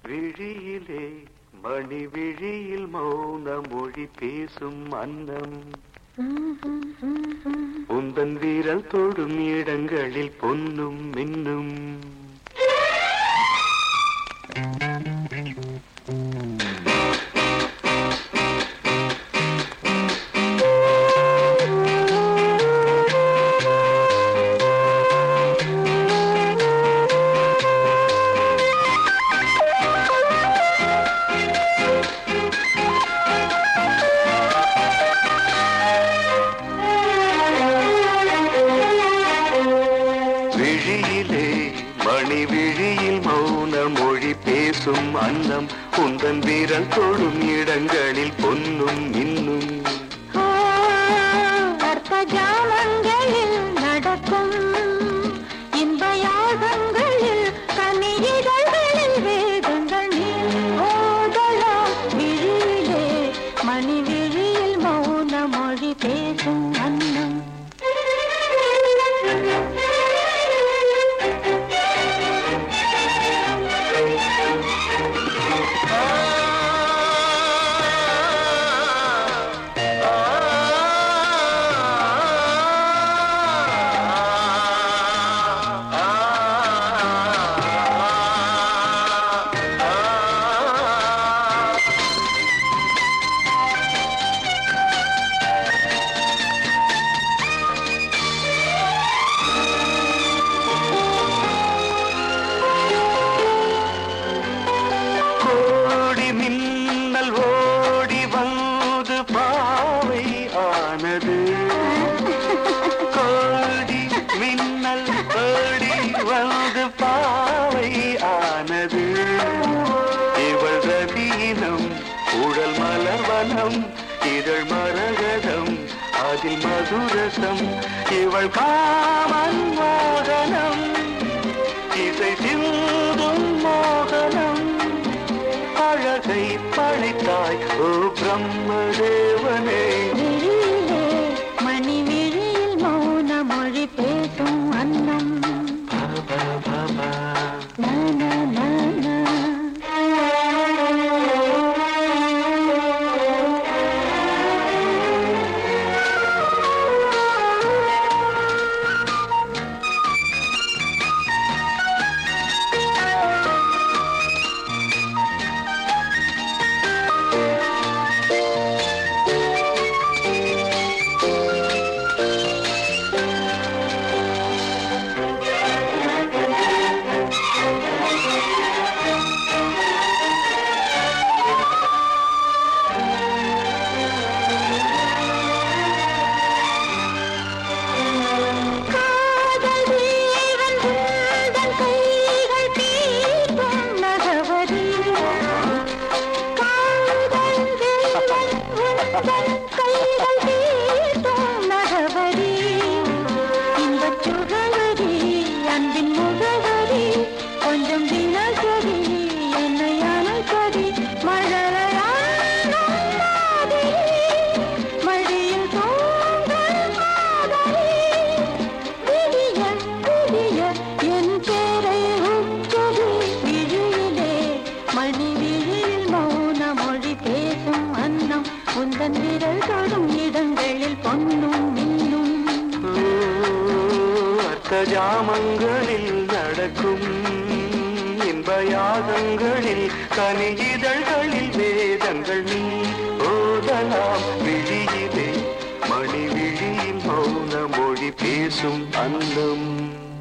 விழியிலே மணி விழியில் மௌன மொழி பேசும் அன்னம் உந்தன் வீரல் தொடும் இடங்களில் பொன்னும் மின்னும் மணி விழியில் மௌன மொழி பேசும் அன்னம் உந்தன் வீரல் தொடும் இடங்களில் பொன்னும் இன்னும் அர்த்தஜாலங்களில் நடக்கும் இன்பயாகங்களில் கனியிதழ்களில் வேதங்கள் நீ ஓதலாம் விழியிலே மணி விழியில் மௌன மொழி பேசும் அன்னம் கோடி மின்னல் ஓடி வந்து பாவை ஆனது இவள் ரதீனம் உடல் மலர்வனம் இதழ் மரகதம் அதில் மதுரசம் இவள் காமன் மோகனம் இசை சிந்தும் மோகனம் அழகை படைத்தாய் ஓ பிரம்மதேவனே மணி விழியில் மௌன மொழி பேசும் அன்னம் அன்பின் முகவரி கொஞ்சம் தினசரி என்னை அணைப்பதி மழையில் தோன்றும் விடிய விடிய என் பேரை உச்சரி விழியிலே மணி விழியில் மௌன மொழி பேசும் அன்னம் உந்தன் விரல் தொடும் இடங்களில் பொன்னும் மின்னும் ஜாமங்களில் நடக்கும் இன்பயாகங்களில் கனியிதழ்களில் வேதங்கள் நீ ஓதலாம் விழியிலே மணி விழியில் மௌன மொழி பேசும் அன்னம்